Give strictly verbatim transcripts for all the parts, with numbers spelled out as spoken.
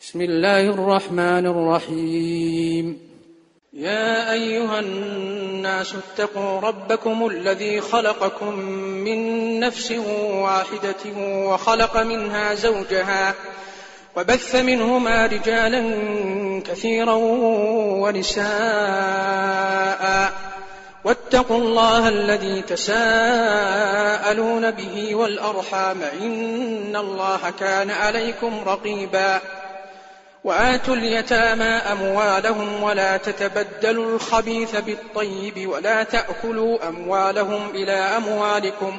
بسم الله الرحمن الرحيم. يا أيها الناس اتقوا ربكم الذي خلقكم من نفس واحدة وخلق منها زوجها وبث منهما رجالا كثيرا ونساء واتقوا الله الذي تساءلون به والأرحام إن الله كان عليكم رقيبا. وآتوا اليتامى أموالهم ولا تتبدلوا الخبيث بالطيب ولا تأكلوا أموالهم إلى أموالكم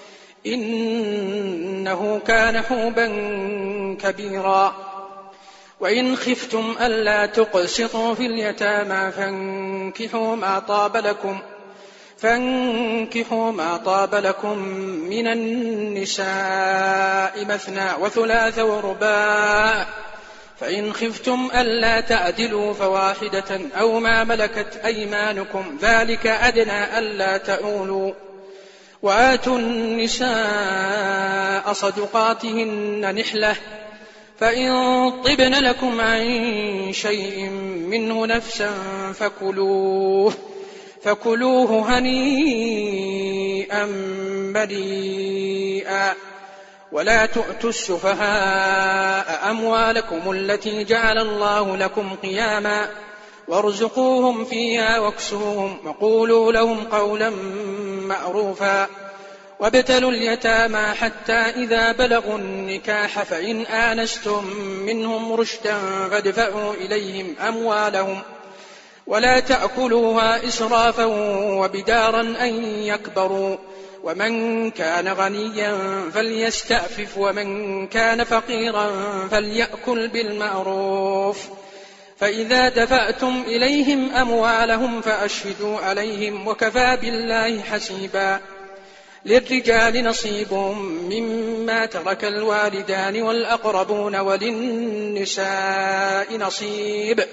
إنه كان حوبا كبيرا. وإن خفتم ألا تقسطوا في اليتامى فانكحوا ما طاب لكم فانكحوا ما طاب لكم من النساء مثنى وثلاث ورباع فإن خفتم ألا تعدلوا فواحدة أو ما ملكت أيمانكم ذلك أدنى ألا تعولوا. وآتوا النساء صدقاتهن نحلة فإن طبن لكم عن شيء منه نفسا فكلوه فكلوه هنيئا مريئا. ولا تؤتوا السفهاء أموالكم التي جعل الله لكم قياما وارزقوهم فيها واكسوهم وقولوا لهم قولا معروفا. وابتلوا اليتامى حتى إذا بلغوا النكاح فإن آنستم منهم رشدا فادفعوا إليهم أموالهم ولا تأكلوها إسرافا وبدارا أن يكبروا. ومن كان غنيا فليستعفف ومن كان فقيرا فليأكل بالمعروف. فإذا دفعتم إليهم أموالهم فأشهدوا عليهم وكفى بالله حسيبا. للرجال نصيب مما ترك الوالدان والأقربون وللنساء نصيب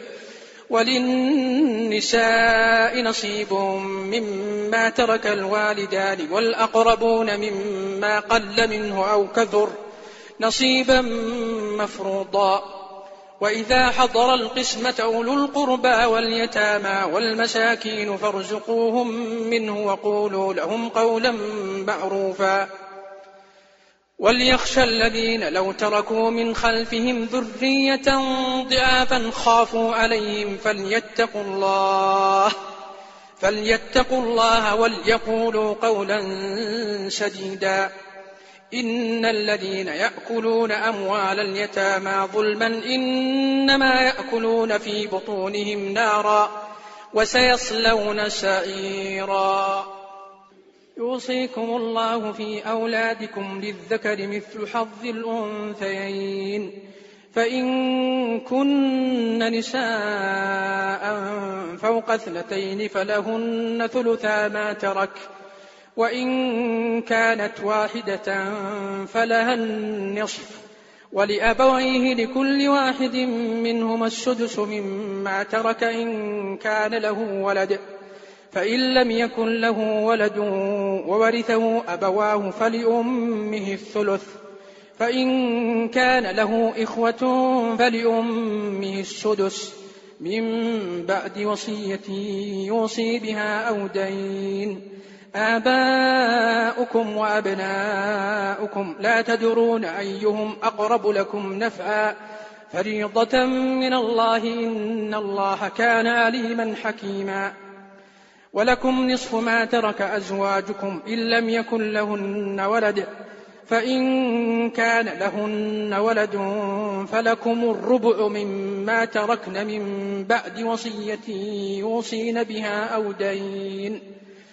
وللنساء نصيب مما ترك الوالدان والأقربون مما قل منه أو كثر نصيبا مفروضا. وإذا حضر القسمة أولو القربى واليتامى والمساكين فارزقوهم منه وقولوا لهم قولا معروفا. وليخشى الذين لو تركوا من خلفهم ذرية ضعافا خافوا عليهم فليتقوا الله فليتقوا الله وليقولوا قولا سديدا. إن الذين يأكلون أموال اليتامى ظلما إنما يأكلون في بطونهم نارا وسيصلون سعيرا. يوصيكم الله في أولادكم للذكر مثل حظ الأنثيين فإن كن نساء فوق اثنتين فلهن ثلثا ما ترك وإن كانت واحدة فلها النصف ولأبويه لكل واحد منهما السدس مما ترك إن كان له ولد فإن لم يكن له ولد وورثه أبواه فلأمه الثلث فإن كان له إخوة فلأمه السدس من بعد وصية يوصي بها أو دين. آباؤكم وأبناؤكم لا تدرون أيهم أقرب لكم نفعا فريضة من الله إن الله كان عليما حكيما. ولكم نصف ما ترك أزواجكم إن لم يكن لهن ولد فإن كان لهن ولد فلكم الربع مما تركن من بعد وصية يوصين بها أو دين.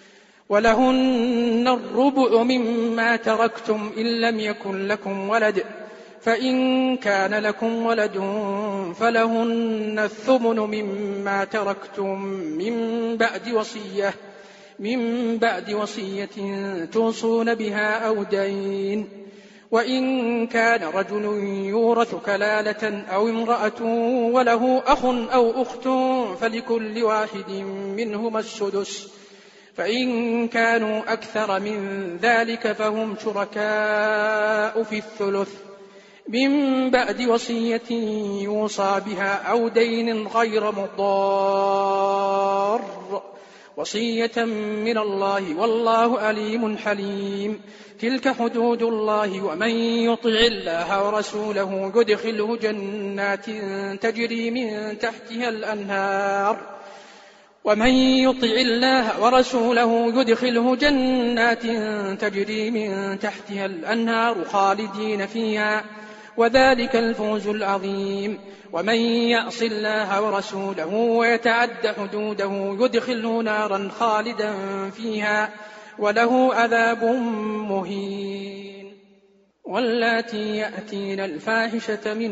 ولهن الربع مما تركتم إن لم يكن لكم ولد فإن كان لكم ولد فلهن الثمن مما تركتم من بعد وصية من بعد وصية توصون بها أو دين. وإن كان رجل يورث كلالة أو امرأة وله أخ أو أخت فلكل واحد منهما السدس فإن كانوا أكثر من ذلك فهم شركاء في الثلث من بعد وصية يوصى بها أو دين غير مضار، وصية من الله والله عليم حليم. تلك حدود الله، ومن يطع الله ورسوله يدخله جنات تجري من تحتها الأنهار ومن يطع الله ورسوله يدخله جنات تجري من تحتها الأنهار خالدين فيها، وذلك الفوز العظيم. ومن يعص الله ورسوله ويتعد حدوده يدخله نارا خالدا فيها وله عذاب مهين. واللاتي يأتين الفاحشة من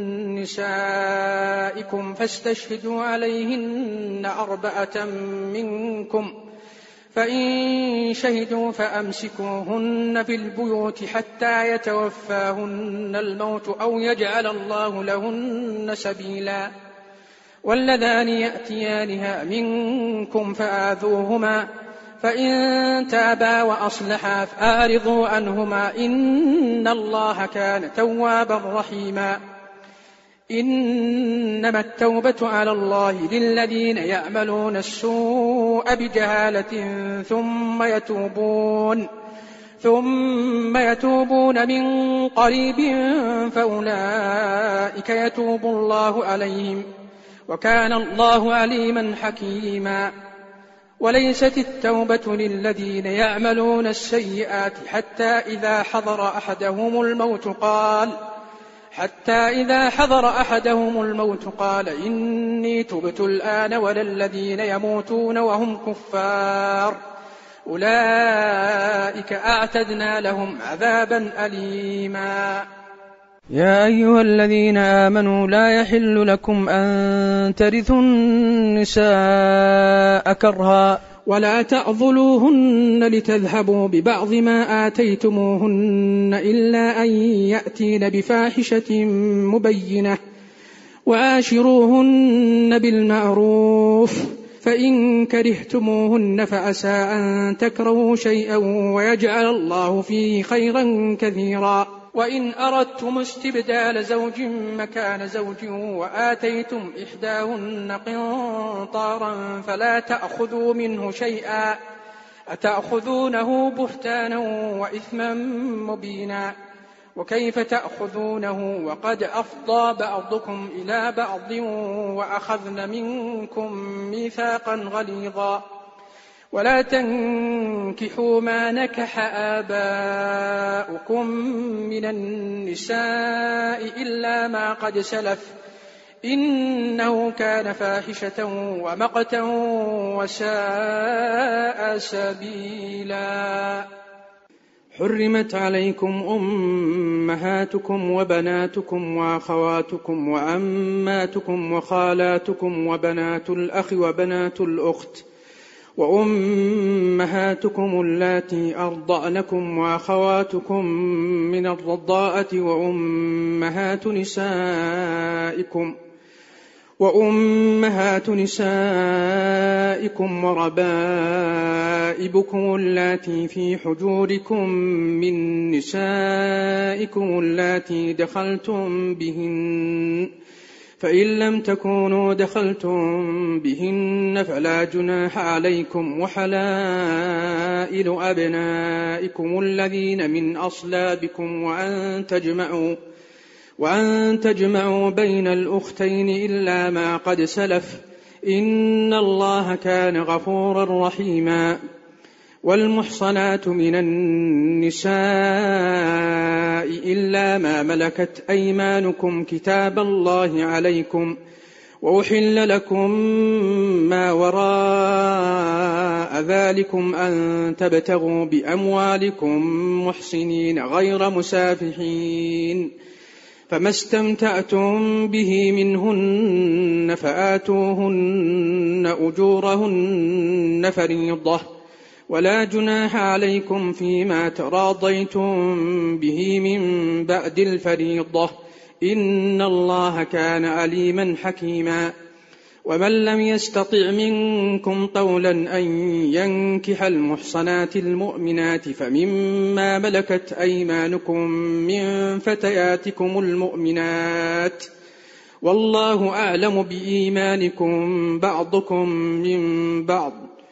نسائكم فاستشهدوا عليهن أربعة منكم، فإن شهدوا فأمسكوهن في البيوت حتى يتوفاهن الموت أو يجعل الله لهن سبيلا. واللذان يأتيانها منكم فآذوهما، فإن تابا وأصلحا فأعرضوا عنهما، إن الله كان توابا رحيما. إنما التوبة على الله للذين يعملون السوء بجهالة ثم يتوبون ثم يتوبون من قريب فأولئك يتوب الله عليهم، وكان الله عليما حكيما. وليست التوبة للذين يعملون السيئات حتى إذا حضر أحدهم الموت قال حتى إذا حضر أحدهم الموت قال إني تبت الآن، ولا الذين يموتون وهم كفار أولئك أعتدنا لهم عذابا أليما. يا أيها الذين آمنوا لا يحل لكم أن ترثوا النساء كرها ولا تعضلوهن لتذهبوا ببعض ما آتيتموهن إلا أن يأتين بفاحشة مبينة، وعاشروهن بالمعروف، فإن كرهتموهن فعسى أن تكرهوا شيئا ويجعل الله فيه خيرا كثيرا. وإن أردتم استبدال زوج مكان زوج وآتيتم إحداهن قنطارا فلا تأخذوا منه شيئا، أتأخذونه بهتانا وإثما مبينا، وكيف تأخذونه وقد أفضى بعضكم إلى بعض وأخذن منكم ميثاقا غليظا. ولا تنكحوا ما نكح آباؤكم من النساء إلا ما قد سلف، إنه كان فاحشة ومقتا وساء سبيلا. حرمت عليكم أمهاتكم وبناتكم وأخواتكم وعماتكم وخالاتكم وبنات الأخ وبنات الأخت وأمهاتكم اللاتي أرضعنكم وأخواتكم من الرضاعة وأمهات نسائكم وأمهات نسائكم وربائبكم اللاتي في حجوركم من نسائكم اللاتي دخلتم بهن، فإن لم تكونوا دخلتم بهن فلا جناح عليكم، وحلائل أبنائكم الذين من أصلابكم وأن تجمعوا وأن تجمعوا بين الأختين إلا ما قد سلف، إن الله كان غفورا رحيما. والمحصنات من النساء إلا ما ملكت أيمانكم كتاب الله عليكم، وأحل لكم ما وراء ذلكم أن تبتغوا بأموالكم محصنين غير مسافحين، فما استمتعتم به منهن فآتوهن أجورهن فريضة، ولا جناح عليكم فيما تراضيتم به من بعد الفريضة، إن الله كان عليما حكيما. ومن لم يستطع منكم طولا أن ينكح المحصنات المؤمنات فمما ملكت أيمانكم من فتياتكم المؤمنات والله أعلم بإيمانكم بعضكم من بعض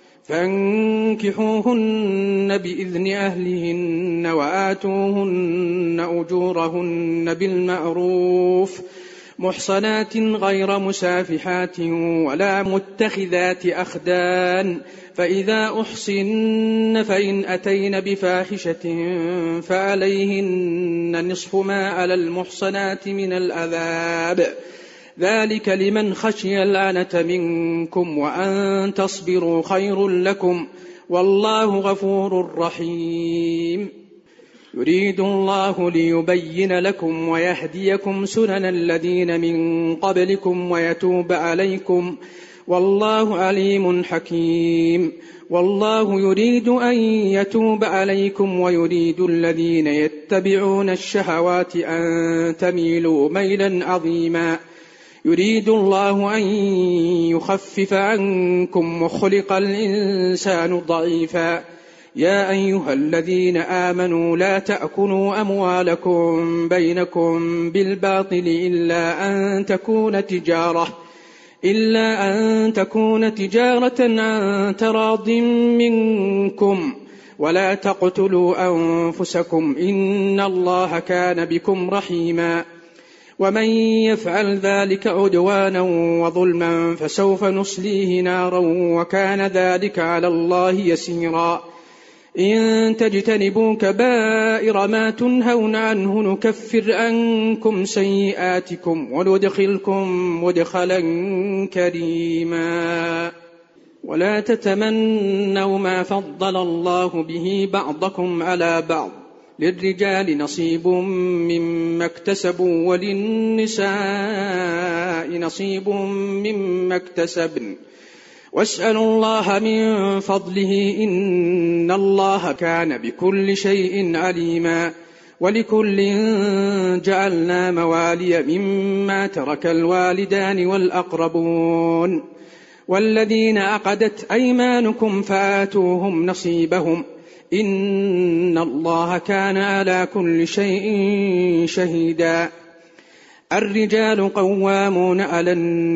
فانكحوهن بإذن أهلهن وآتوهن أجورهن بالمعروف محصنات غير مسافحات ولا متخذات أخدان فإذا أحصن فإن أتين بفاحشة فعليهن نصف ما على المحصنات من العذاب ذلك لمن خشي العنة منكم وأن تصبروا خير لكم والله غفور رحيم يريد الله ليبين لكم ويهديكم سنن الذين من قبلكم ويتوب عليكم والله عليم حكيم والله يريد أن يتوب عليكم ويريد الذين يتبعون الشهوات أن تميلوا ميلا عظيما يريد الله أن يخفف عنكم وخلق الإنسان ضعيفا يا أيها الذين آمنوا لا تأكلوا أموالكم بينكم بالباطل إلا أن تكون تجارة إلا أن تكون تجارة عن تراض منكم ولا تقتلوا أنفسكم إن الله كان بكم رحيما ومن يفعل ذلك عدوانا وظلما فسوف نصليه نارا وكان ذلك على الله يسيرا إن تجتنبوا كبائر ما تنهون عنه نكفر عنكم سيئاتكم وندخلكم مدخلا كريما ولا تتمنوا ما فضل الله به بعضكم على بعض للرجال نصيب مما اكتسبوا وللنساء نصيب مما اكتسبن واسألوا الله من فضله إن الله كان بكل شيء عليما ولكل جعلنا موالي مما ترك الوالدان والأقربون والذين عقدت أيمانكم فآتوهم نصيبهم إن الله كان على كل شيء شهيدا الرجال قوامون على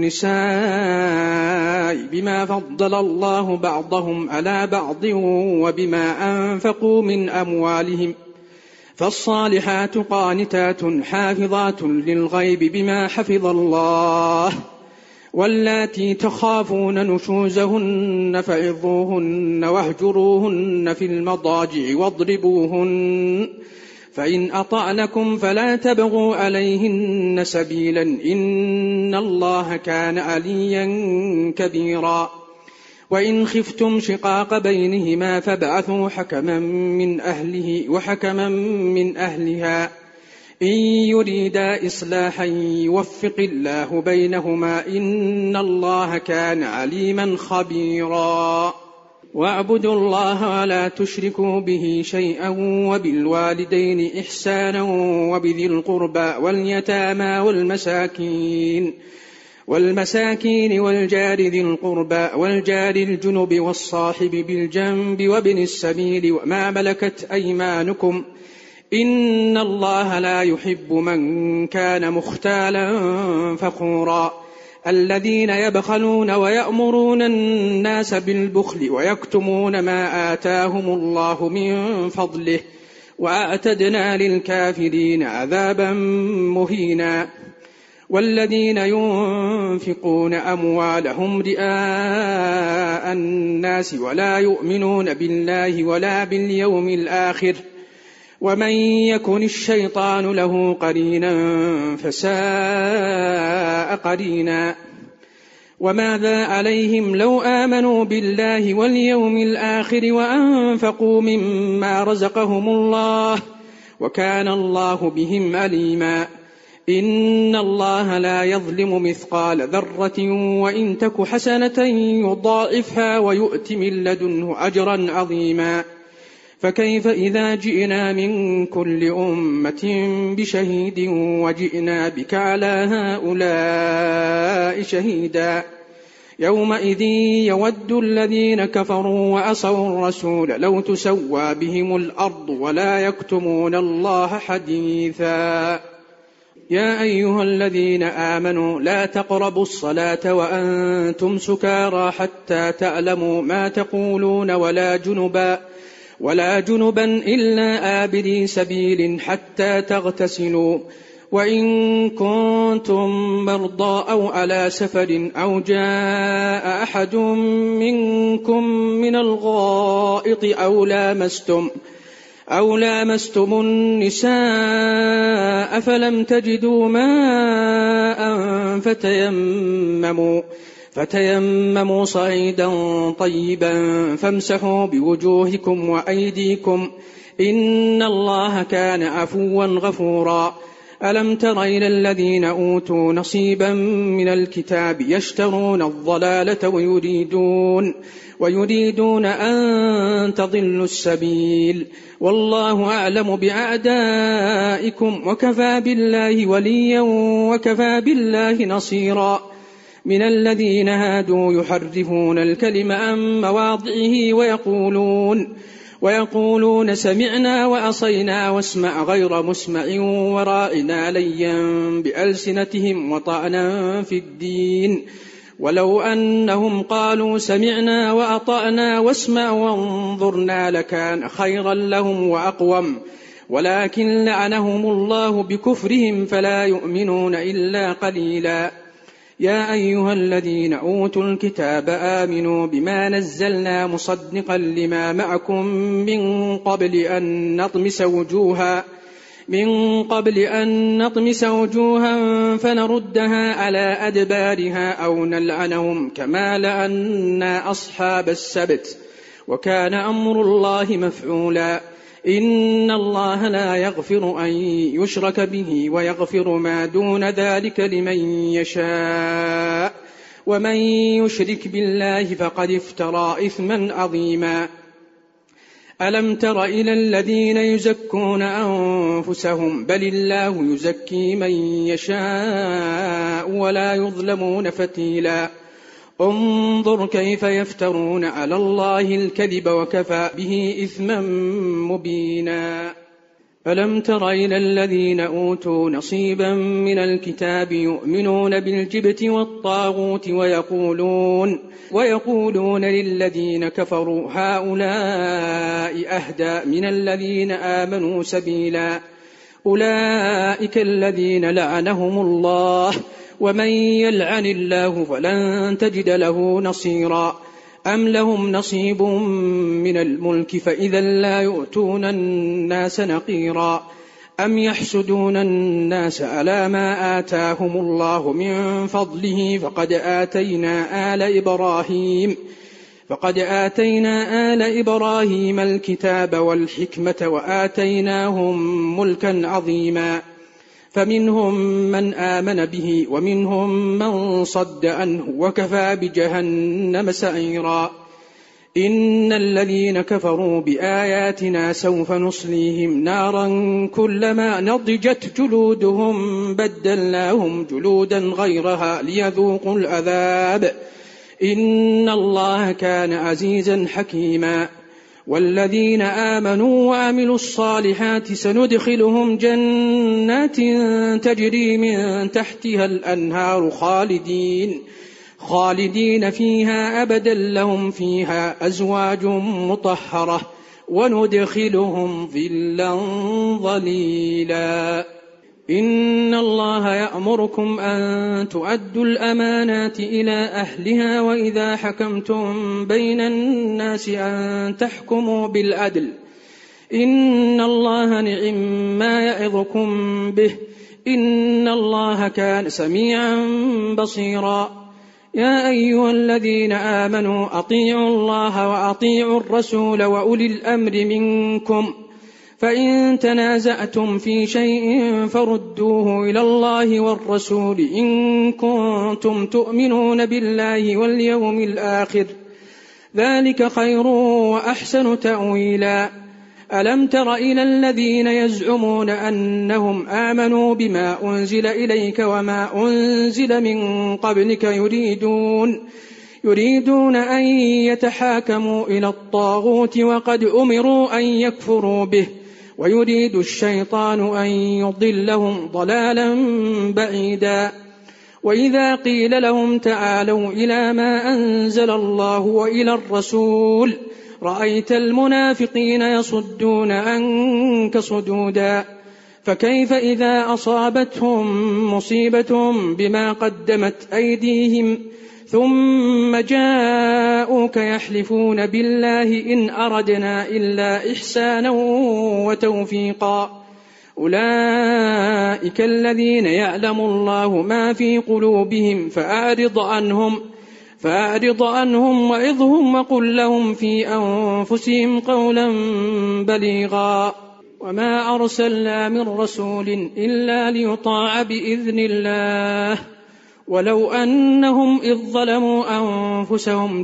النساء بما فضل الله بعضهم على بعض وبما أنفقوا من أموالهم فالصالحات قانتات حافظات للغيب بما حفظ الله واللاتي تخافون نشوزهن فعظوهن واهجروهن في المضاجع واضربوهن فإن أطعنكم فلا تبغوا عليهن سبيلا إن الله كان عليا كبيرا وإن خفتم شقاق بينهما فابعثوا حكما من أهله وحكما من أهلها إن يريدا إصلاحا يوفق الله بينهما إن الله كان عليما خبيرا واعبدوا الله ولا تشركوا به شيئا وبالوالدين إحسانا وبذي القربى واليتامى والمساكين والمساكين والجار ذي القربى والجار الجنب والصاحب بالجنب وابن السبيل وما ملكت أيمانكم إن الله لا يحب من كان مختالا فخورا الذين يبخلون ويأمرون الناس بالبخل ويكتمون ما آتاهم الله من فضله وأعتدنا للكافرين عذابا مهينا والذين ينفقون أموالهم رئاء الناس ولا يؤمنون بالله ولا باليوم الآخر ومن يكن الشيطان له قرينا فساء قرينا وماذا عليهم لو آمنوا بالله واليوم الآخر وأنفقوا مما رزقهم الله وكان الله بهم عليما إن الله لا يظلم مثقال ذرة وإن تك حسنة يضاعفها ويؤت من لدنه أجرا عظيما فكيف إذا جئنا من كل أمة بشهيد وجئنا بك على هؤلاء شهيدا يومئذ يود الذين كفروا وعصوا الرسول لو تسوى بهم الأرض ولا يكتمون الله حديثا. يا أيها الذين آمنوا لا تقربوا الصلاة وأنتم سكارى حتى تعلموا ما تقولون ولا جنبا ولا جنبا إلا آبري سبيل حتى تغتسلوا، وإن كنتم مرضى أو على سفر أو جاء أحد منكم من الغائط أو لامستم أو لامستم النساء فلم تجدوا ماء فتيمموا فتيمموا صعيدا طيبا فامسحوا بوجوهكم وأيديكم إن الله كان عفوا غفورا. ألم تر إلى الذين أوتوا نصيبا من الكتاب يشترون الضلالة ويريدون ويريدون أن تضلوا السبيل، والله أعلم بأعدائكم وكفى بالله وليا وكفى بالله نصيرا. من الذين هادوا يحرفون الكلم عن مواضعه ويقولون ويقولون سمعنا وعصينا واسمع غير مسمع ورائنا ليا بألسنتهم وطعنا في الدين، ولو أنهم قالوا سمعنا وأطعنا واسمع وانظرنا لكان خيرا لهم وأقوم، ولكن لعنهم الله بكفرهم فلا يؤمنون إلا قليلا. يا أيها الذين أوتوا الكتاب آمنوا بما نزلنا مصدقا لما معكم من قبل أن نطمس وجوها من قبل أن نطمس وجوها فنردها على أدبارها أو نلعنهم كما لعنا أصحاب السبت، وكان أمر الله مفعولا. إن الله لا يغفر أن يشرك به ويغفر ما دون ذلك لمن يشاء، ومن يشرك بالله فقد افترى إثما عظيما. ألم تر إلى الذين يزكون أنفسهم بل الله يزكي من يشاء ولا يظلمون فتيلا. انظر كيف يفترون على الله الكذب وكفى به إثما مبينا. ألم تر إلى الذين أوتوا نصيبا من الكتاب يؤمنون بالجبت والطاغوت ويقولون ويقولون للذين كفروا هؤلاء أهدى من الذين آمنوا سبيلا. أولئك الذين لعنهم الله، ومن يلعن الله فلن تجد له نصيرا. أم لهم نصيب من الملك فإذا لا يؤتون الناس نقيرا. أم يحسدون الناس على ما آتاهم الله من فضله فقد آتينا آل إبراهيم فقد آتينا آل إبراهيم الكتاب والحكمة وآتيناهم ملكا عظيما. فمنهم من آمن به ومنهم من صد عنه وكفى بجهنم سعيرا. إن الذين كفروا بآياتنا سوف نصليهم نارا كلما نضجت جلودهم بدلناهم جلودا غيرها ليذوقوا العذاب إن الله كان عزيزا حكيما. والذين آمنوا وعملوا الصالحات سندخلهم جنات تجري من تحتها الأنهار خالدين خالدين فيها أبدا لهم فيها أزواج مطهرة وندخلهم ظلا ظليلا. إن الله يأمركم أن تؤدوا الأمانات إلى أهلها وإذا حكمتم بين الناس أن تحكموا بالعدل إن الله نعم ما يعظكم به إن الله كان سميعا بصيرا. يا أيها الذين آمنوا أطيعوا الله وأطيعوا الرسول وأولي الأمر منكم فإن تنازعتم في شيء فردوه إلى الله والرسول إن كنتم تؤمنون بالله واليوم الآخر ذلك خير وأحسن تأويلا. ألم تر إلى الذين يزعمون أنهم آمنوا بما أنزل إليك وما أنزل من قبلك يريدون يريدون أن يتحاكموا إلى الطاغوت وقد أمروا أن يكفروا به ويريد الشيطان أن يضلهم ضلالا بعيدا. وإذا قيل لهم تعالوا إلى ما أنزل الله وإلى الرسول رأيت المنافقين يصدون عنك صدودا. فكيف إذا أصابتهم مصيبة بما قدمت أيديهم ثم جاءوك يحلفون بالله إن أردنا إلا إحسانا وتوفيقا. أولئك الذين يعلم الله ما في قلوبهم فأعرض عنهم فأعرض عنهم وعظهم وقل لهم في أنفسهم قولا بليغا. وما أرسلنا من رسول إلا ليطاع بإذن الله ولو أنهم إذ ظلموا أنفسهم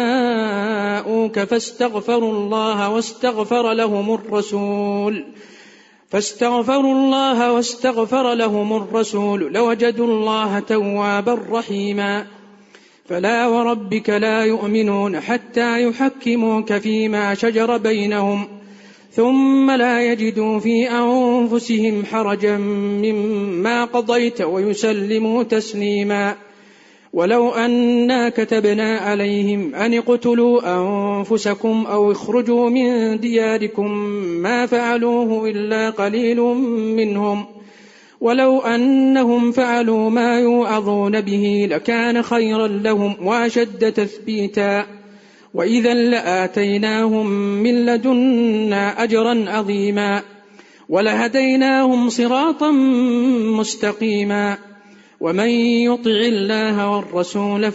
جاءوك فاستغفروا الله واستغفر لهم الرسول فاستغفروا الله واستغفر لهم الرسول لوجدوا الله توابا رحيما. فلا وربك لا يؤمنون حتى يحكموك فيما شجر بينهم ثم لا يجدوا في أنفسهم حرجا مما قضيت ويسلموا تسليما. ولو أنا كتبنا عليهم أن اقتلوا أنفسكم أو اخرجوا من دياركم ما فعلوه إلا قليل منهم ولو أنهم فعلوا ما يوعظون به لكان خيرا لهم وأشد تثبيتا وإذا لآتيناهم من لدنا أجرا عظيما ولهديناهم صراطا مستقيما. ومن يطع الله والرسول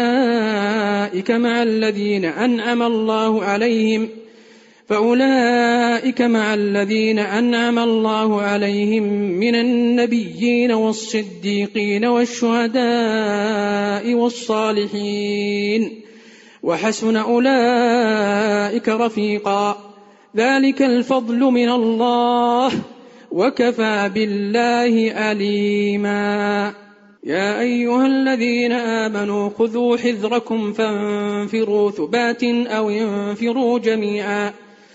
فأولئك مع الذين أنعم الله عليهم فأولئك مع الذين أنعم الله عليهم من النبيين والصديقين والشهداء والصالحين وحسن أولئك رفيقا. ذلك الفضل من الله وكفى بالله عليما. يا أيها الذين آمنوا خذوا حذركم فانفروا ثبات أو انفروا جميعا.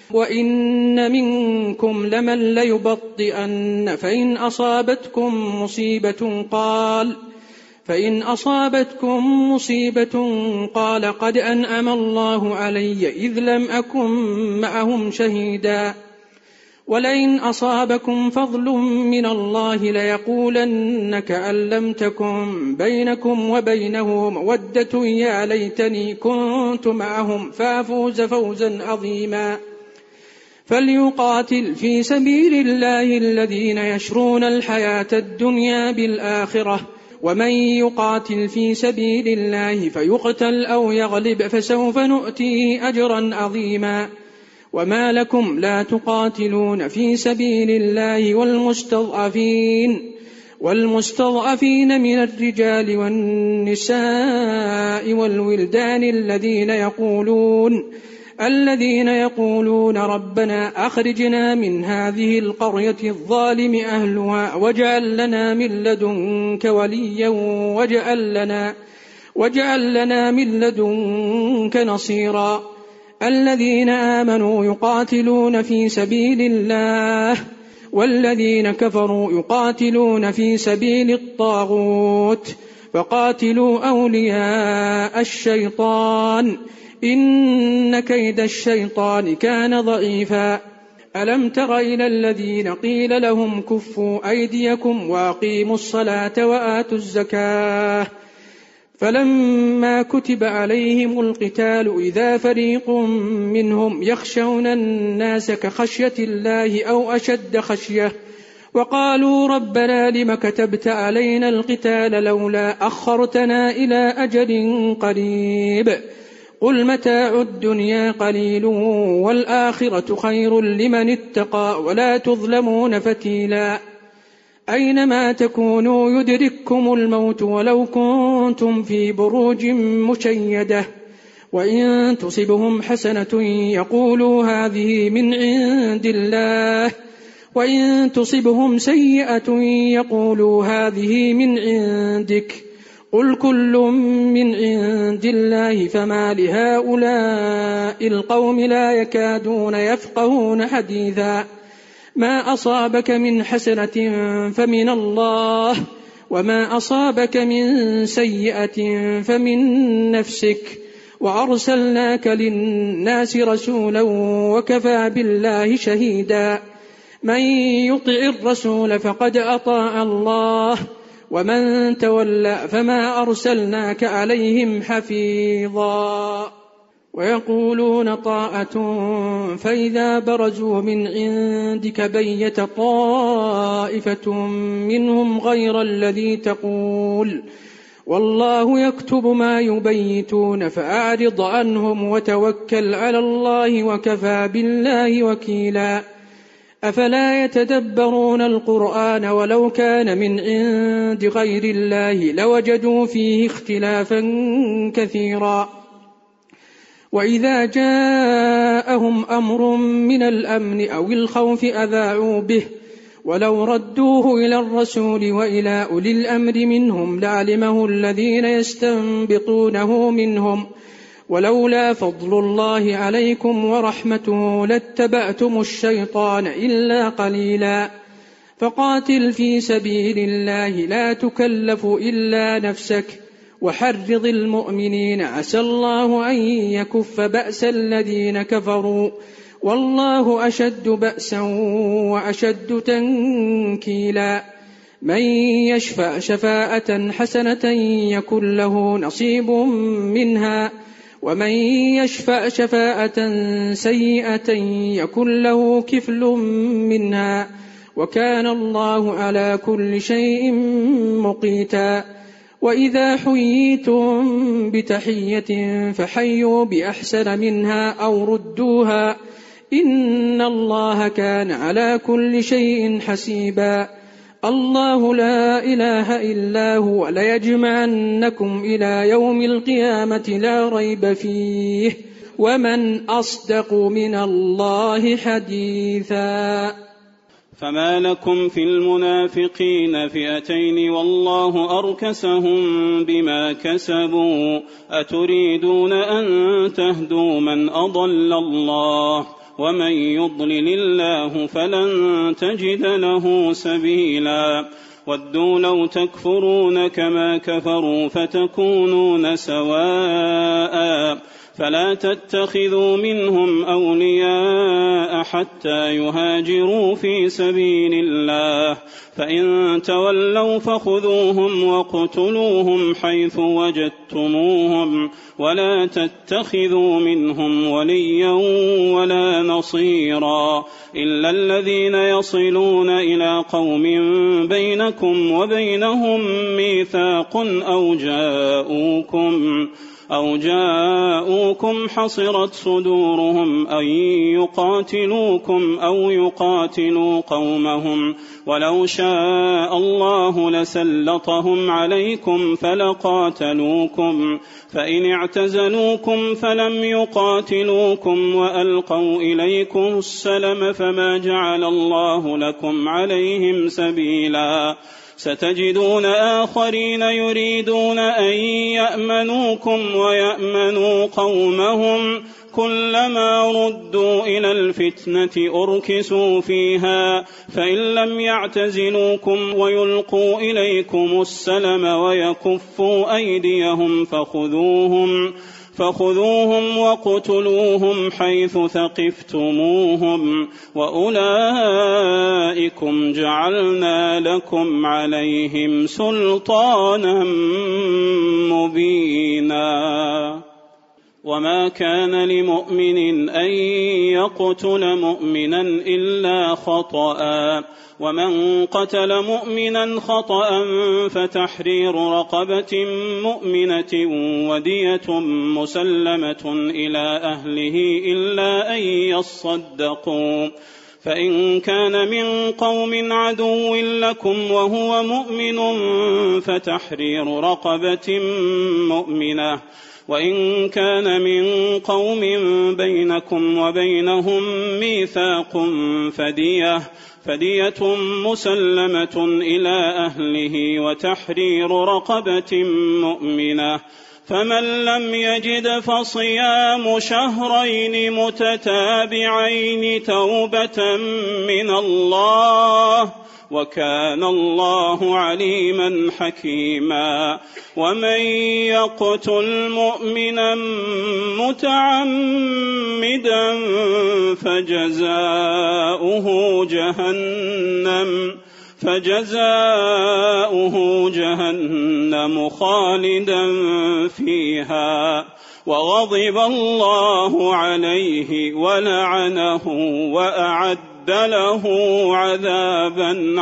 وإن منكم لمن ليبطئن فإن أصابتكم مصيبة قال فإن أصابتكم مصيبة قال قد أنعم الله علي إذ لم أكن معهم شهيدا. ولئن أصابكم فضل من الله ليقولن كأن لم تكن بينكم وبينه مودة يا ليتني كنت معهم فافوز فوزا عظيما. فليقاتل في سبيل الله الذين يشرون الحياة الدنيا بالآخرة ومن يقاتل في سبيل الله فيقتل أو يغلب فسوف نؤتيه أجرا عظيما. وما لكم لا تقاتلون في سبيل الله والمستضعفين والمستضعفين من الرجال والنساء والولدان الذين يقولون الذين يقولون ربنا أخرجنا من هذه القرية الظالم أهلها واجعل لنا من لدنك وليا واجعل لنا, واجعل لنا من لدنك نصيرا. الذين آمنوا يقاتلون في سبيل الله والذين كفروا يقاتلون في سبيل الطاغوت فقاتلوا أولياء الشيطان إن كيد الشيطان كان ضعيفا. ألم تر إلى الذين قيل لهم كفوا أيديكم وأقيموا الصلاة وآتوا الزكاة فلما كتب عليهم القتال إذا فريق منهم يخشون الناس كخشية الله أو أشد خشية وقالوا ربنا لم كتبت علينا القتال لولا أخرتنا إلى أجل قريب قل متاع الدنيا قليل والآخرة خير لمن اتقى ولا تظلمون فتيلا. أينما تكونوا يدرككم الموت ولو كنتم في بروج مشيدة وإن تصبهم حسنة يقولوا هذه من عند الله وإن تصبهم سيئة يقولوا هذه من عندك قل كل من عند الله فما لهؤلاء القوم لا يكادون يفقهون حديثا ما أصابك من حسنة فمن الله وما أصابك من سيئة فمن نفسك وأرسلناك للناس رسولا وكفى بالله شهيدا من يطع الرسول فقد أطاع الله ومن تولى فما أرسلناك عليهم حفيظا ويقولون طاعة فإذا برزوا من عندك بيت طائفة منهم غير الذي تقول والله يكتب ما يبيتون فأعرض عنهم وتوكل على الله وكفى بالله وكيلا أفلا يتدبرون القرآن ولو كان من عند غير الله لوجدوا فيه اختلافا كثيرا وإذا جاءهم أمر من الأمن أو الخوف أذاعوا به ولو ردوه إلى الرسول وإلى أولي الأمر منهم لعلمه الذين يستنبطونه منهم ولولا فضل الله عليكم ورحمته لاتبعتم الشيطان إلا قليلا فقاتل في سبيل الله لا تكلف إلا نفسك وحرض المؤمنين عسى الله أن يكف بأس الذين كفروا والله أشد بأسا وأشد تنكيلا من يشفع شفاعة حسنة يكن له نصيب منها ومن يشفع شفاعة سيئة يكن له كفل منها وكان الله على كل شيء مقيتا وإذا حييتم بتحية فحيوا بأحسن منها أو ردوها إن الله كان على كل شيء حسيبا الله لا إله إلا هو ليجمعنكم إلى يوم القيامة لا ريب فيه ومن أصدق من الله حديثا فما لكم في المنافقين فئتين والله أركسهم بما كسبوا أتريدون أن تهدوا من أضل الله ومن يضلل الله فلن تجد له سبيلا ودوا لو تكفرون كما كفروا فتكونون سواء فلا تتخذوا منهم أولياء حتى يهاجروا في سبيل الله فإن تولوا فخذوهم وقتلوهم حيث وجدتموهم ولا تتخذوا منهم وليا ولا نصيرا إلا الذين يصلون إلى قوم بينكم وبينهم ميثاق أو جاءوكم أو جاءوكم حصرت صدورهم أن يقاتلوكم أو يقاتلوا قومهم ولو شاء الله لسلطهم عليكم فلقاتلوكم فإن اعتزلوكم فلم يقاتلوكم وألقوا إليكم السلم فما جعل الله لكم عليهم سبيلا ستجدون آخرين يريدون أن يأمنوكم ويأمنوا قومهم كلما ردوا إلى الفتنة أركسوا فيها فإن لم يعتزلوكم ويلقوا إليكم السلم ويكفوا أيديهم فخذوهم فخذوهم وقتلوهم حيث ثقفتموهم وأولئكم جعلنا لكم عليهم سلطانا مبينا وما كان لمؤمن أن يقتل مؤمنا إلا خطأ ومن قتل مؤمنا خطأ فتحرير رقبة مؤمنة ودية مسلمة إلى أهله إلا أن يصدقوا فإن كان من قوم عدو لكم وهو مؤمن فتحرير رقبة مؤمنة وإن كان من قوم بينكم وبينهم ميثاق فدية فدية مسلمة إلى أهله وتحرير رقبة مؤمنة. فمن لم يجد فصيام شهرين متتابعين توبة من الله وكان الله عليما حكيما. ومن يقتل مؤمنا متعمدا فجزاؤه جهنم فجزاؤه جهنم خالدا فيها وغضب الله عليه ولعنه وأعد له عذابا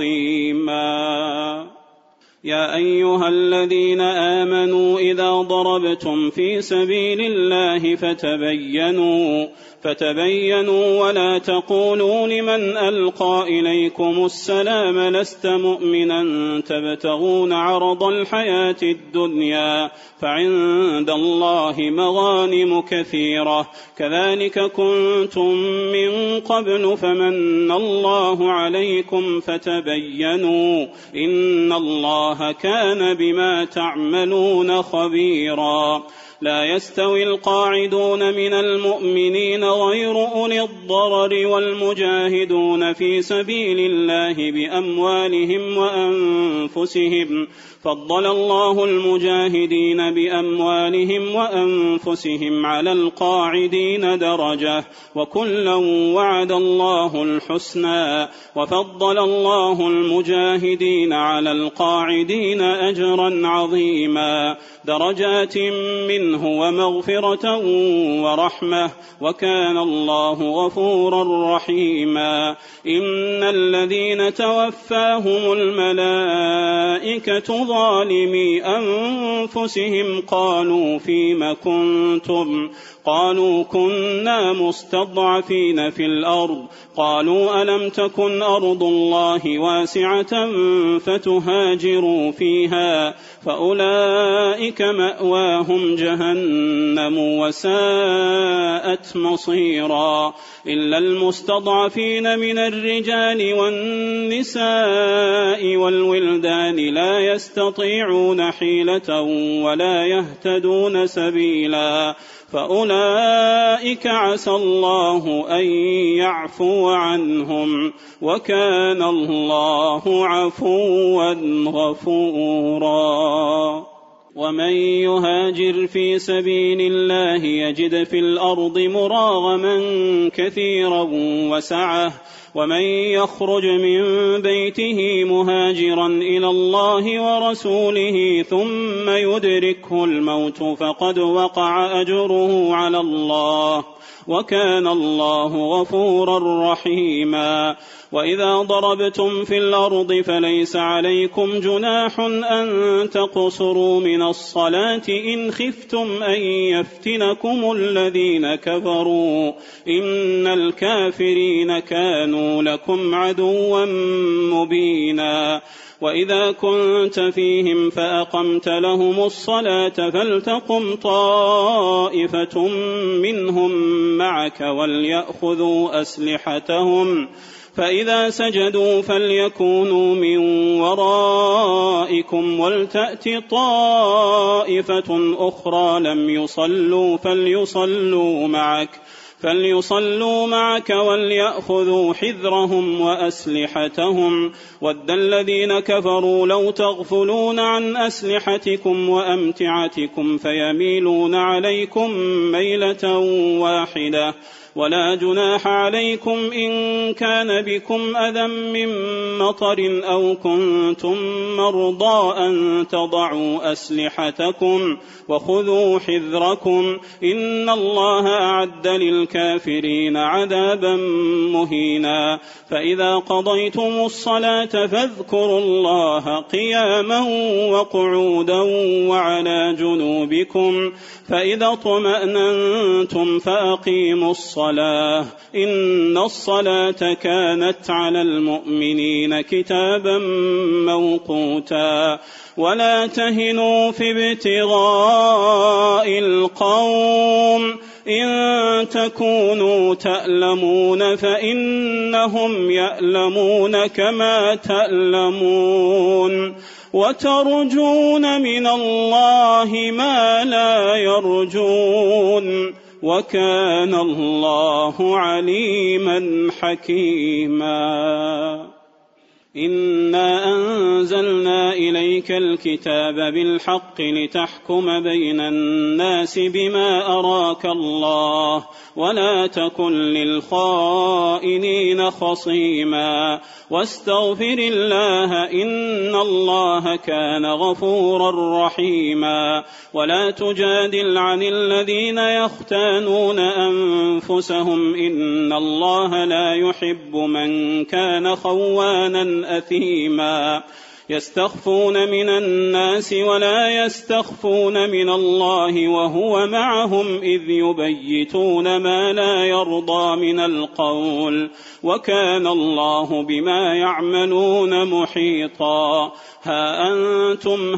عظيما. يا أيها الذين آمنوا إذا ضربتم في سبيل الله فتبينوا فتبينوا ولا تقولوا لمن ألقى إليكم السلام لست مؤمنا تبتغون عرض الحياة الدنيا فعند الله مغانم كثيرة كذلك كنتم من قبل فمن الله عليكم فتبينوا إن الله كان بما تعملون خبيرا. لا يستوي القاعدون من المؤمنين غير أولي الضرر والمجاهدون في سبيل الله بأموالهم وأنفسهم فضل الله المجاهدين بأموالهم وأنفسهم على القاعدين درجة وكلا وعد الله الحسنى وفضل الله المجاهدين على القاعدين أجرا عظيما درجات منه ومغفرة ورحمة وكان الله غفورا رحيما. إن الذين توفاهم الملائكة ظالمي أنفسهم قالوا فيم كنتم قالوا كنا مستضعفين في الأرض قالوا ألم تكن أرض الله واسعة فتهاجروا فيها فأولئك مأواهم جهنم وساءت مصيرا. إلا المستضعفين من الرجال والنساء والولدان لا يستطيعون حيلة ولا يهتدون سبيلا فأولئك عسى الله أن يعفو عنهم وكان الله عفوا غفورا. ومن يهاجر في سبيل الله يجد في الأرض مراغما كثيرا وسعة ومن يخرج من بيته مهاجرا إلى الله ورسوله ثم يدركه الموت فقد وقع أجره على الله وكان الله غفورا رحيما. وإذا ضربتم في الأرض فليس عليكم جناح أن تقصروا من الصلاة إن خفتم أن يفتنكم الذين كفروا إن الكافرين كانوا لكم عدوا مبينا. وإذا كنت فيهم فأقمت لهم الصلاة فلتقم طائفة منهم معك وليأخذوا أسلحتهم فإذا سجدوا فليكونوا من ورائكم ولتأت طائفة أخرى لم يصلوا فليصلوا معك فليصلوا معك وليأخذوا حذرهم وأسلحتهم ود الذين كفروا لو تغفلون عن أسلحتكم وأمتعتكم فيميلون عليكم ميلة واحدة ولا جناح عليكم إن كان بكم أذى من مطر أو كنتم مرضى أن تضعوا أسلحتكم وخذوا حذركم إن الله أعد للكافرين عذابا مهينا. فإذا قضيتم الصلاة فاذكروا الله قياما وقعودا وعلى جنوبكم فإذا اطمأننتم فأقيموا الصلاة إن الصلاة كانت على المؤمنين كتابا موقوتا. ولا تهنوا في ابتغاء القوم إن تكونوا تألمون فإنهم يألمون كما تألمون وترجون من الله ما لا يرجون وكان الله عليما حكيما. إنا أنزلنا إليك الكتاب بالحق لتحكم بين الناس بما أراك الله ولا تكن للخائنين خصيما واستغفر الله إن الله كان غفورا رحيما. ولا تجادل عن الذين يختانون أنفسهم إن الله لا يحب من كان خوانا أثيما. يستخفون من الناس ولا يستخفون من الله وهو معهم إذ يبيتون ما لا يرضى من القول وكان الله بما يعملون محيطا. ها أنتم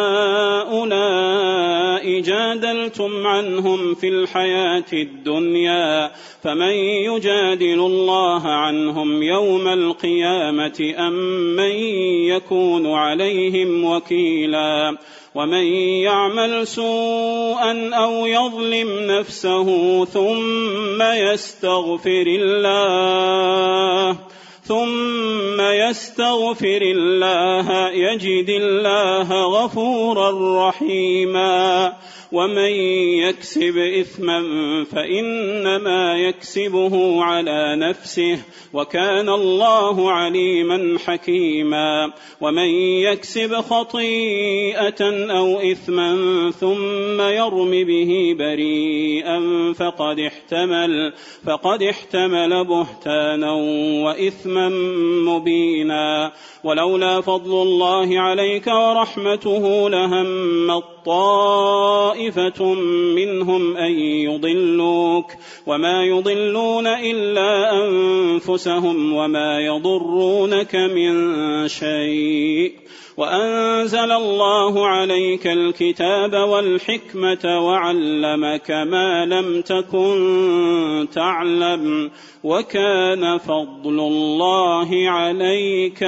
هؤلاء جادلتم عنهم في الحياة الدنيا فمن يجادل الله عنهم يوم القيامة أم من يكون عليهم وكيلا. ومن يعمل سوءا أو يظلم نفسه ثم يستغفر الله ثم يستغفر الله يجد الله غفورا رحيما. ومن يكسب إثما فإنما يكسبه على نفسه وكان الله عليما حكيما. ومن يكسب خطيئة أو إثما ثم يرم به بريئا فقد احتمل فقد احتمل بهتانا وإثما مبينا. ولولا فضل الله عليك ورحمته لهم طائفة منهم أن يضلوك وما يضلون إلا أنفسهم وما يضرونك من شيء. وأنزل الله عليك الكتاب والحكمة وعلمك ما لم تكن تعلم وكان فضل الله عليك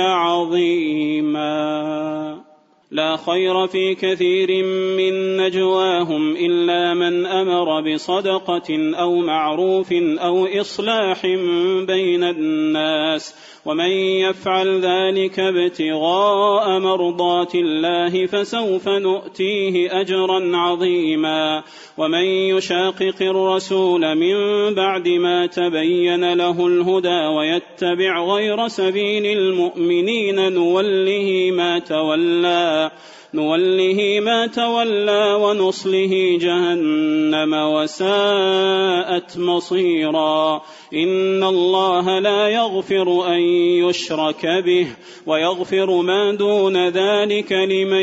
عظيما. لا خير في كثير من نجواهم إلا من أمر بصدقة أو معروف أو إصلاح بين الناس ومن يفعل ذلك ابتغاء مرضات الله فسوف نؤتيه أجرا عظيما. ومن يشاقق الرسول من بعد ما تبين له الهدى ويتبع غير سبيل المؤمنين نوله ما تولى نوله ما تولى ونصله جهنم وساءت مصيرا. إن الله لا يغفر أن يشرك به ويغفر ما دون ذلك لمن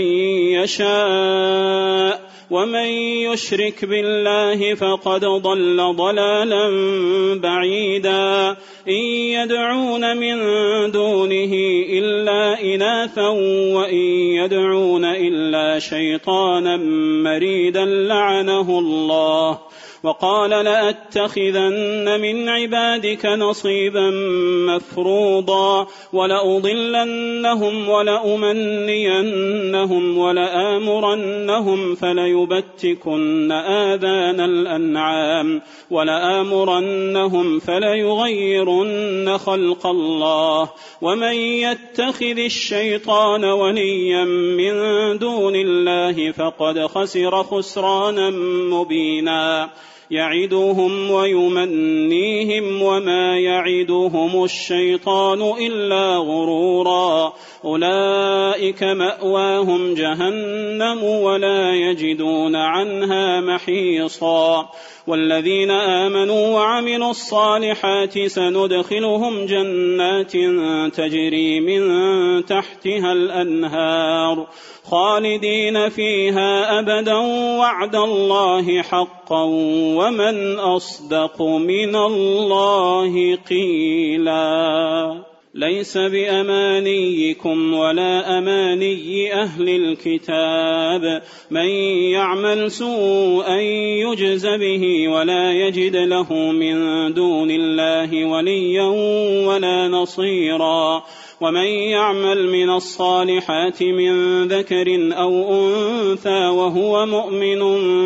يشاء ومن يشرك بالله فقد ضل ضلالا بعيدا. إن يدعون من دونه إلا إناثا وإن يدعون إلا شيطانا مريدا لعنه الله. وقال لأتخذن من عبادك نصيبا مفروضا ولأضلنهم ولأمنينهم ولآمرنهم فليبتكن آذان الأنعام ولآمرنهم فليغيرن خلق الله. ومن يتخذ الشيطان وليا من دون الله فقد خسر خسرانا مبينا. يعدهم ويمنيهم وما يعدهم الشيطان إلا غرورا. أولئك مأواهم جهنم ولا يجدون عنها محيصا. والذين آمنوا وعملوا الصالحات سندخلهم جنات تجري من تحتها الأنهار خالدين فيها أبدا وعد الله حقا ومن أصدق من الله قيلا. ليس بأمانيكم ولا أماني أهل الكتاب من يعمل سوءا يجز به ولا يجد له من دون الله وليا ولا نصيرا ومن يعمل من الصالحات من ذكر أو أنثى وهو مؤمن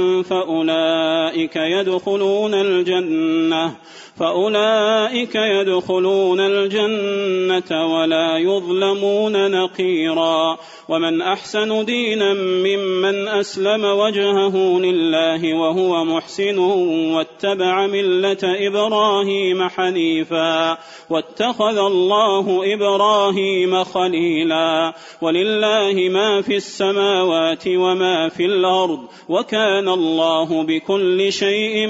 فأولئك يدخلون الجنة فأولئك يدخلون الجنة ولا يظلمون نقيرا ومن أحسن دينا ممن أسلم وجهه لله وهو محسن واتبع ملة إبراهيم حنيفا واتخذ الله إبراهيم خليلا ولله ما في السماوات وما في الأرض وكان الله بكل شيء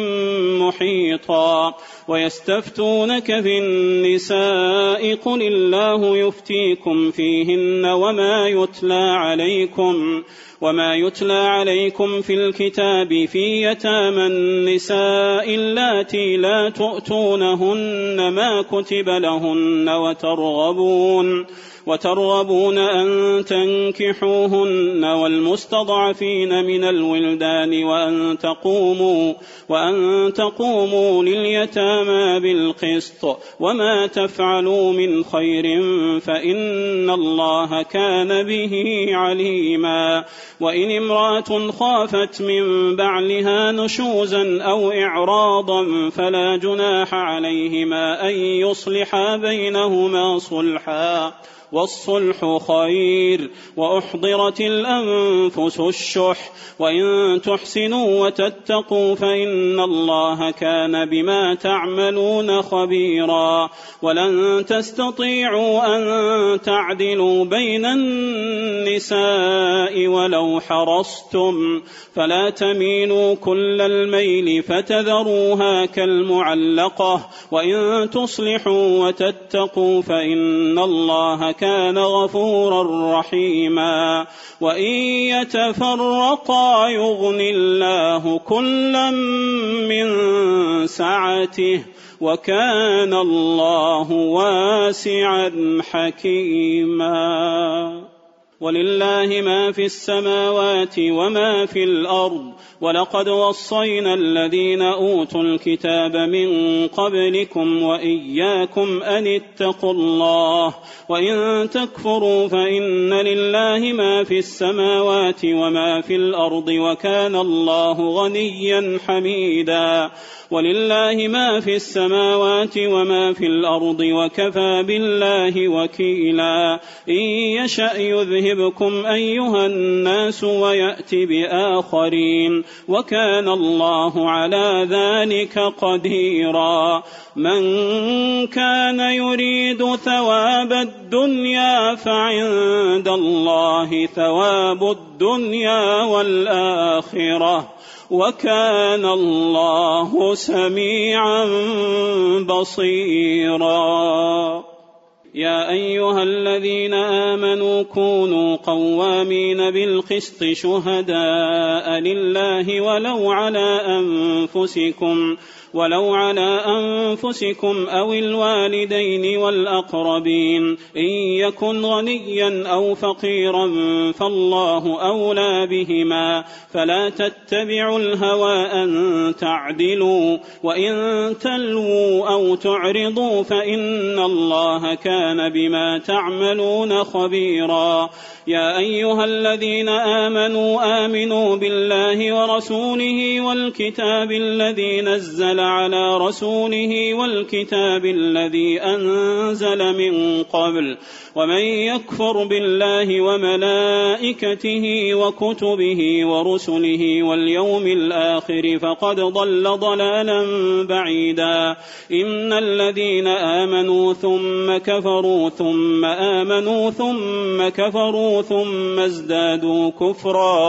محيطا ويستفتونك في النساء قل الله يفتيكم فيهن وما يتلى عليكم وما يتلى عليكم في الكتاب في يتامى النساء اللاتي لا تؤتونهن ما كتب لهن وترغبون وترغبون أن تنكحوهن والمستضعفين من الولدان وأن تقوموا وأن تقوموا لليتامى بالقسط وما تفعلوا من خير فإن الله كان به عليما وإن امرأة خافت من بعلها نشوزا أو إعراضا فلا جناح عليهما أن يصلحا بينهما صلحا والصلح خير وأحضرت الأنفس الشح وإن تحسنوا وتتقوا فإن الله كان بما تعملون خبيرا ولن تستطيعوا أن تعدلوا بين النساء ولو حرصتم فلا تميلوا كل الميل فتذروها كالمعلقة وإن تصلحوا وتتقوا فإن الله كان غفورا رحيما وإن يتفرقا يغن الله كلا من سعته وكان الله واسعا حكيما ولله ما في السماوات وما في الأرض ولقد وصينا الذين أوتوا الكتاب من قبلكم وإياكم أن اتقوا الله وإن تكفروا فإن لله ما في السماوات وما في الأرض وكان الله غنيا حميدا ولله ما في السماوات وما في الأرض وكفى بالله وكيلا إن يشأ يذهبكم أيها الناس ويأت بآخرين وكان الله على ذلك قديرا من كان يريد ثواب الدنيا فعند الله ثواب الدنيا والآخرة وكان الله سميعا بصيرا يا أيها الذين آمنوا كونوا قوامين بالقسط شهداء لله ولو على أنفسكم ولو على أنفسكم أو الوالدين والأقربين إن يكن غنيا أو فقيرا فالله أولى بهما فلا تتبعوا الهوى أن تعدلوا وإن تلووا أو تعرضوا فإن الله كان بما تعملون خبيرا يا أيها الذين آمنوا آمنوا بالله ورسوله والكتاب الذي نزل على رسوله والكتاب الذي أنزل من قبل ومن يكفر بالله وملائكته وكتبه ورسله واليوم الآخر فقد ضل ضلالا بعيدا إن الذين آمنوا ثم كفروا ثم آمنوا ثم كفروا ثم ازدادوا كفرا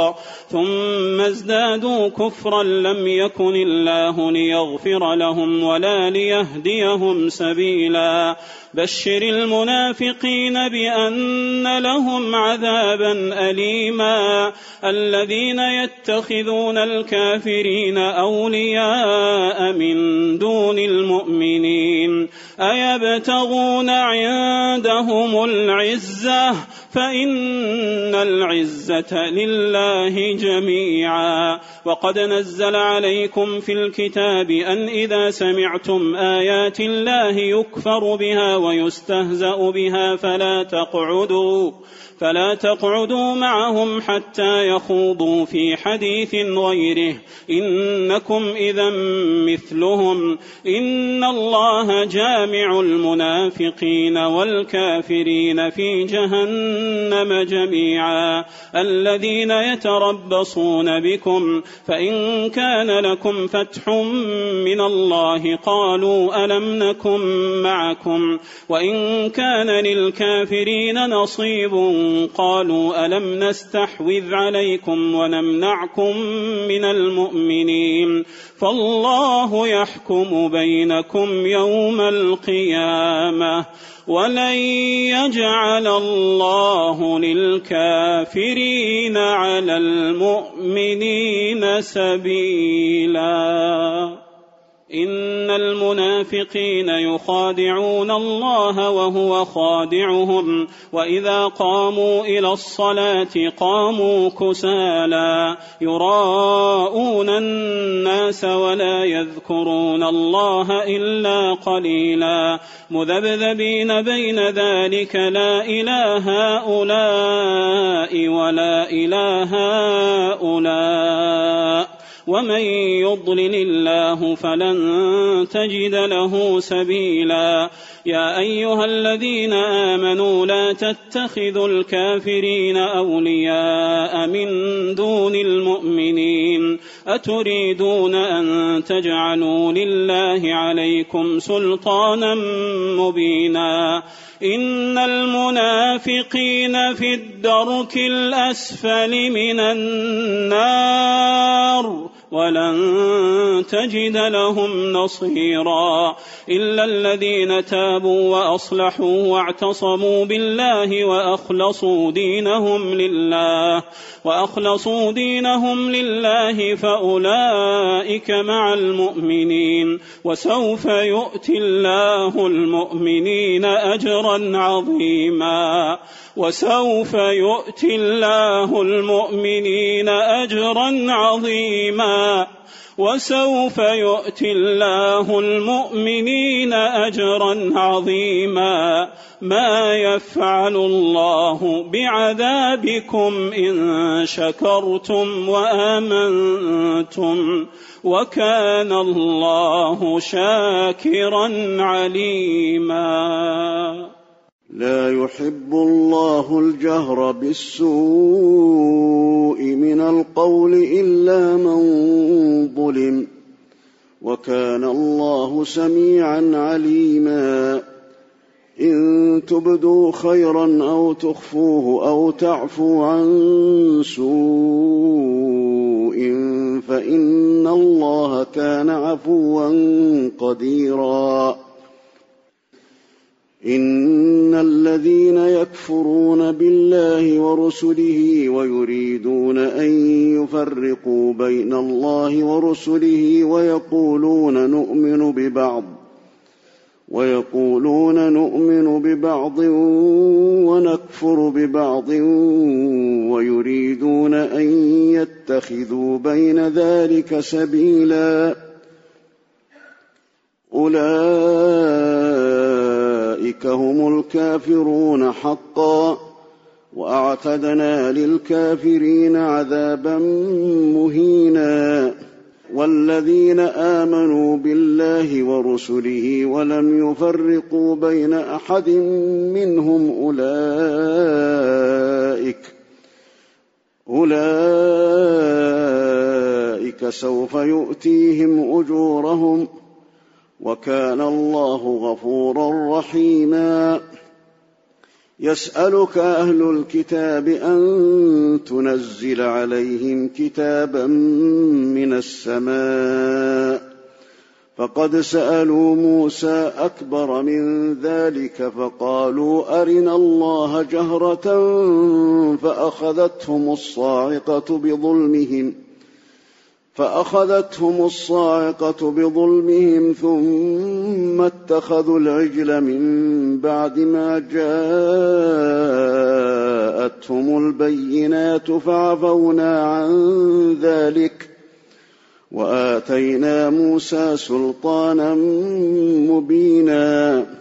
ثم ازدادوا كفرا لم يكن الله ليغفر لهم ولا ليهديهم سبيلا بشر المنافقين بأن لهم عذابا أليما الذين يتخذون الكافرين أولياء من دون المؤمنين أيبتغون عندهم العزة فإن العزة لله جميعا وقد نزل عليكم في الكتاب أن إذا سمعتم آيات الله يكفر بها ويستهزأ بها فلا تقعدوا فلا تقعدوا معهم حتى يخوضوا في حديث غيره إنكم إذا مثلهم إن الله جامع المنافقين والكافرين في جهنم جميعا الذين يتربصون بكم فإن كان لكم فتح من الله قالوا ألم نكن معكم وإن كان للكافرين نصيب قالوا ألم نستحوذ عليكم ونمنعكم من المؤمنين فالله يحكم بينكم يوم القيامة ولن يجعل الله للكافرين على المؤمنين سبيلا إن المنافقين يخادعون الله وهو خادعهم وإذا قاموا إلى الصلاة قاموا كسالى يراءون الناس ولا يذكرون الله إلا قليلا مذبذبين بين ذلك لا إله هؤلاء ولا إله هؤلاء ومن يضلل الله فلن تجد له سبيلا يا أيها الذين آمنوا لا تتخذوا الكافرين أولياء من دون المؤمنين أتريدون أن تجعلوا لله عليكم سلطانا مبينا إن المنافقين في الدرك الأسفل من النار ولن تجد لهم نصيرا إلا الذين تابوا وأصلحوا واعتصموا بالله وأخلصوا دينهم لله وأخلصوا دينهم لله فأولئك مع المؤمنين وسوف يؤتي الله المؤمنين أجرا عظيما وسوف يؤتي الله المؤمنين أجرا عظيما وسوف يؤتي الله المؤمنين أجرا عظيما ما يفعل الله بعذابكم إن شكرتم وآمنتم وكان الله شاكرا عليما لا يحب الله الجهر بالسوء من القول إلا من ظلم وكان الله سميعا عليما إن تبدوا خيرا أو تخفوه أو تعفو عن سوء فإن الله كان عفوا قديرا إن الذين يكفرون بالله ورسله ويريدون أن يفرقوا بين الله ورسله ويقولون نؤمن ببعض ويقولون نؤمن ببعض ونكفر ببعض ويريدون أن يتخذوا بين ذلك سبيلا أولئك هم الكافرون حقا وأعتدنا للكافرين عذابا مهينا والذين آمنوا بالله ورسله ولم يفرقوا بين أحد منهم أولئك أولئك سوف يؤتيهم أجورهم وكان الله غفورا رحيما يسألك أهل الكتاب أن تنزل عليهم كتابا من السماء فقد سألوا موسى أكبر من ذلك فقالوا أرنا الله جهرة فأخذتهم الصاعقة بظلمهم فأخذتهم الصاعقة بظلمهم ثم اتخذوا العجل من بعد ما جاءتهم البينات فعفونا عن ذلك وآتينا موسى سلطانا مبينا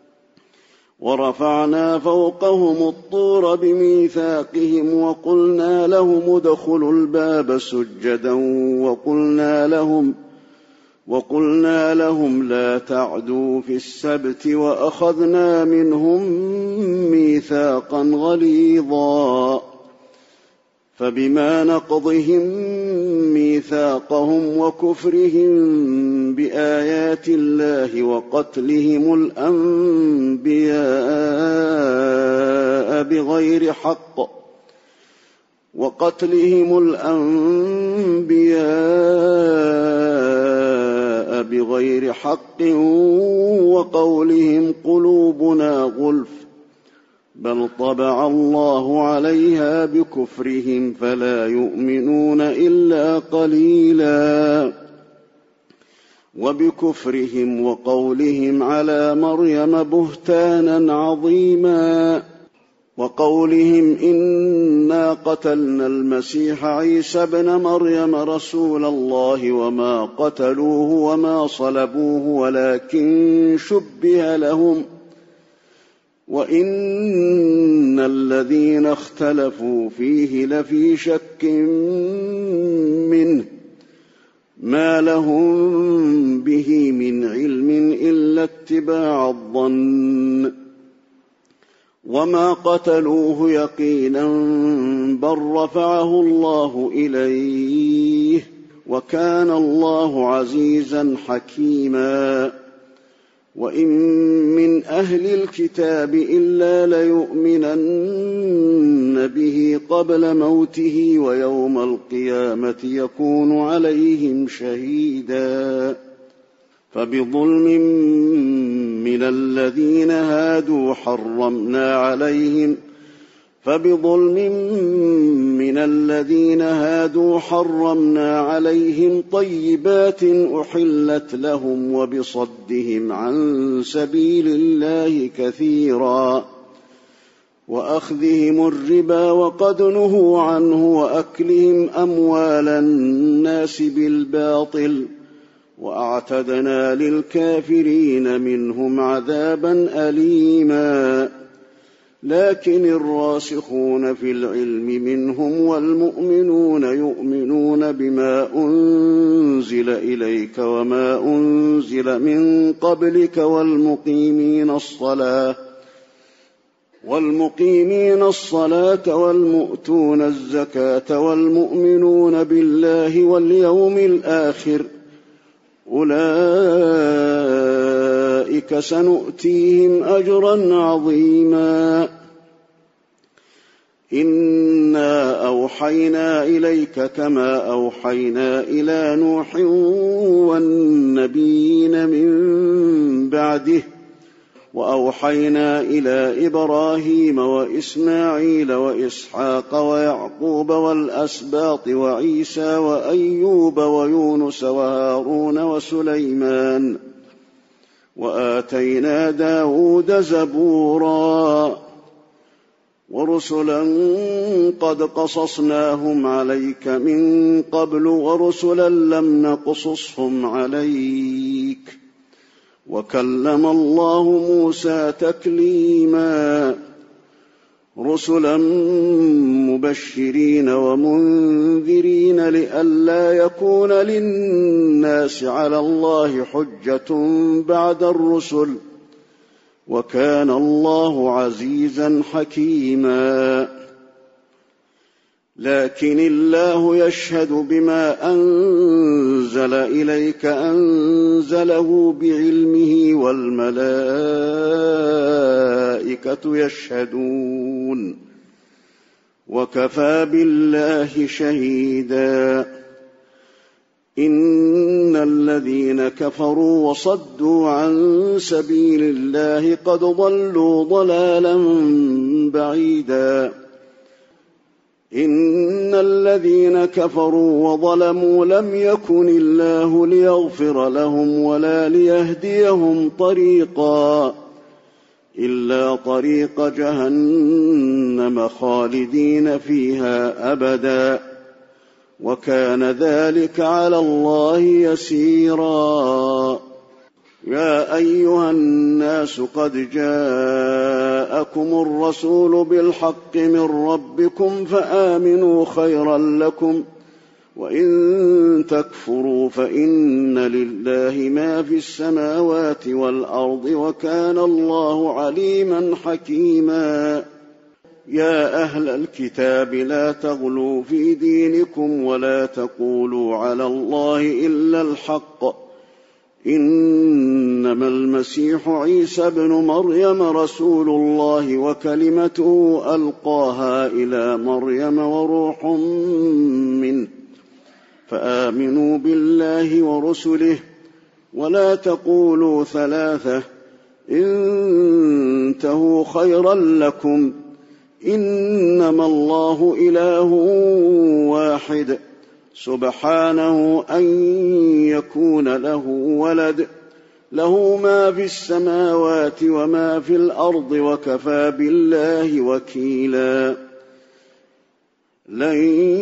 ورفعنا فوقهم الطور بميثاقهم وقلنا لهم ادخلوا الباب سجدا وقلنا لهم وقلنا لهم لا تعدوا في السبت وأخذنا منهم ميثاقا غليظا فبما نقضهم ميثاقهم وكفرهم بآيات الله وقتلهم الأنبياء بغير حق وقتلهم الأنبياء بغير حق وقولهم قلوبنا غلف بل طبع الله عليها بكفرهم فلا يؤمنون إلا قليلا وبكفرهم وقولهم على مريم بهتانا عظيما وقولهم إنا قتلنا المسيح عيسى ابن مريم رسول الله وما قتلوه وما صلبوه ولكن شبه لهم وإن الذين اختلفوا فيه لفي شك منه ما لهم به من علم إلا اتباع الظن وما قتلوه يقينا بل رفعه الله إليه وكان الله عزيزا حكيما وإن من أهل الكتاب إلا ليؤمنن به قبل موته ويوم القيامة يكون عليهم شهيدا فبظلم من الذين هادوا حرمنا عليهم فبظلم من الذين هادوا حرمنا عليهم طيبات أحلت لهم وبصدهم عن سبيل الله كثيرا وأخذهم الربا وقد نهوا عنه وأكلهم أموال الناس بالباطل وأعتدنا للكافرين منهم عذابا أليما لكن الراسخون في العلم منهم والمؤمنون يؤمنون بما أنزل إليك وما أنزل من قبلك والمقيمين الصلاة والمقيمين الصلاة والمؤتون الزكاة والمؤمنون بالله واليوم الآخر أولئك سنؤتيهم أجرا عظيما إنا أوحينا إليك كما أوحينا إلى نوح والنبيين من بعده وأوحينا إلى إبراهيم وإسماعيل وإسحاق ويعقوب والأسباط وعيسى وأيوب ويونس وهارون وسليمان وآتينا داود زبورا ورسلا قد قصصناهم عليك من قبل ورسلا لم نقصصهم عليك وكلم الله موسى تكليما رسلا مبشرين ومنذرين لئلا يكون للناس على الله حجة بعد الرسل وكان الله عزيزا حكيما لكن الله يشهد بما أنزل إليك أنزله بعلمه والملائكة يشهدون وكفى بالله شهيدا إن الذين كفروا وصدوا عن سبيل الله قد ضلوا ضلالا بعيدا إن الذين كفروا وظلموا لم يكن الله ليغفر لهم ولا ليهديهم طريقا إلا طريق جهنم خالدين فيها أبدا وكان ذلك على الله يسيرا يا أيها الناس قد جاءكم الرسول بالحق من ربكم فآمنوا خيرا لكم وإن تكفروا فإن لله ما في السماوات والأرض وكان الله عليما حكيما يا أهل الكتاب لا تغلوا في دينكم ولا تقولوا على الله إلا الحق إنما المسيح عيسى ابن مريم رسول الله وكلمته ألقاها إلى مريم وروح منه فآمنوا بالله ورسله ولا تقولوا ثلاثة انتهوا خيرا لكم إنما الله إله واحد سبحانه أن يكون له ولد له ما في السماوات وما في الأرض وكفى بالله وكيلا لن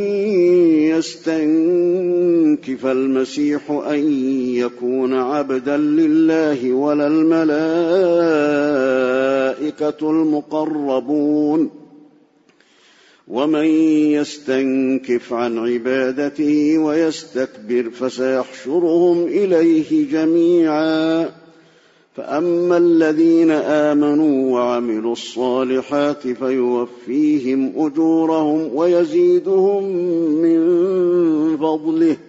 يستنكف المسيح أن يكون عبدا لله ولا الملائكة المقربون ومن يستنكف عن عبادته ويستكبر فسيحشرهم إليه جميعا فأما الذين آمنوا وعملوا الصالحات فيوفيهم أجورهم ويزيدهم من فضله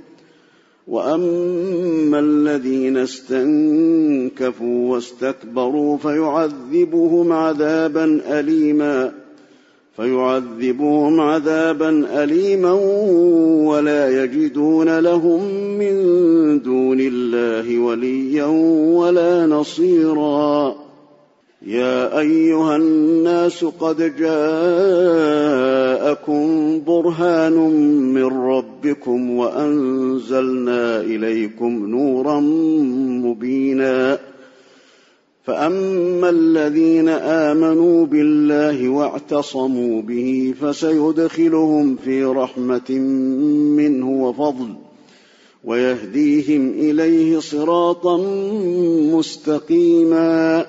وأما الذين استنكفوا واستكبروا فيعذبهم عذابا أليما فيعذبهم عذابا أليما ولا يجدون لهم من دون الله وليا ولا نصيرا يا أيها الناس قد جاءكم برهان من ربكم وأنزلنا إليكم نورا مبينا فأما الذين آمنوا بالله واعتصموا به فسيدخلهم في رحمة منه وفضل ويهديهم إليه صراطا مستقيما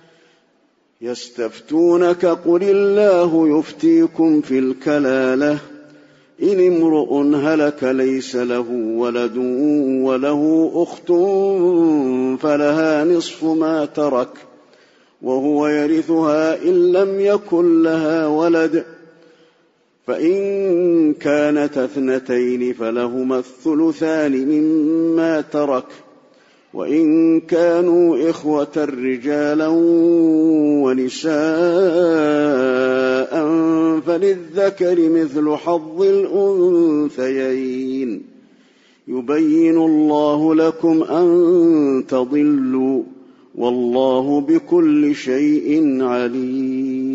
يستفتونك قل الله يفتيكم في الكلالة إن امرؤ هلك ليس له ولد وله أخت فلها نصف ما ترك وهو يرثها إن لم يكن لها ولد فإن كانت اثنتين فلهما الثلثان مما ترك وإن كانوا إخوة رجالا ونساء فللذكر مثل حظ الأنثيين يبين الله لكم أن تضلوا والله بكل شيء عليم